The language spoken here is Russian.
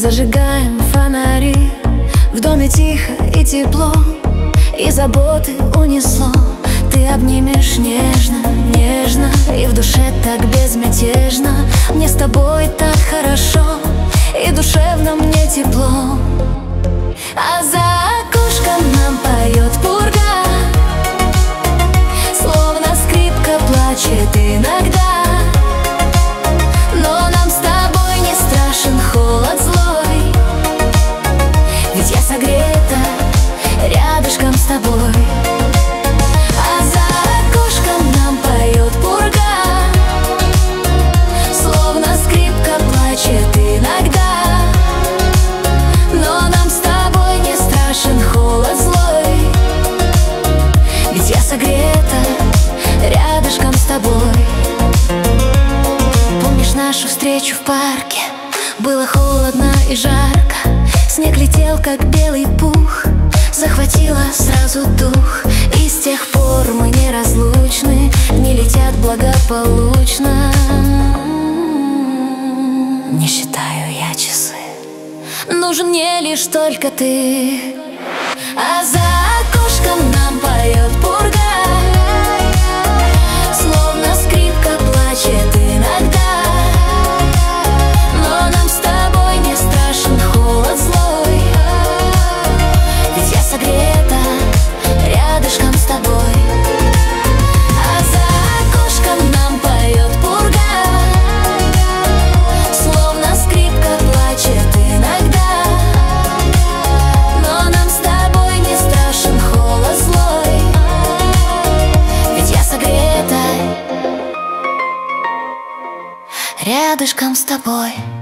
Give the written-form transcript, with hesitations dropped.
Зажигаем фонари, в доме тихо и тепло, и заботы унесло. Ты обнимешь нежно, нежно, и в душе так безмятежно. Мне с тобой так хорошо, и душевно мне тепло. А за окошком нам поет пурга, словно скрипка плачет иногда. Но нам с тобой не страшен холод злой, ведь я согрета рядышком с тобой. А за окошком нам поет пурга, словно скрипка плачет иногда. Но нам с тобой не страшен холод злой, ведь я согрета рядышком с тобой. Помнишь нашу встречу в парке? Было холодно и жарко, снег летел как белый пух, захватило сразу дух. И с тех пор мы неразлучны, дни летят благополучно. Не считаю я часы, нужен мне лишь только ты. А за окошком нам поет пурга, словно скрипка плачет иногда. Но нам с тобой не страшен холод злой, ведь я согрета рядышком с тобой. А за окошком нам поет пурга, словно скрипка плачет иногда. Но нам с тобой не страшен холод злой, ведь я согрета рядышком с тобой.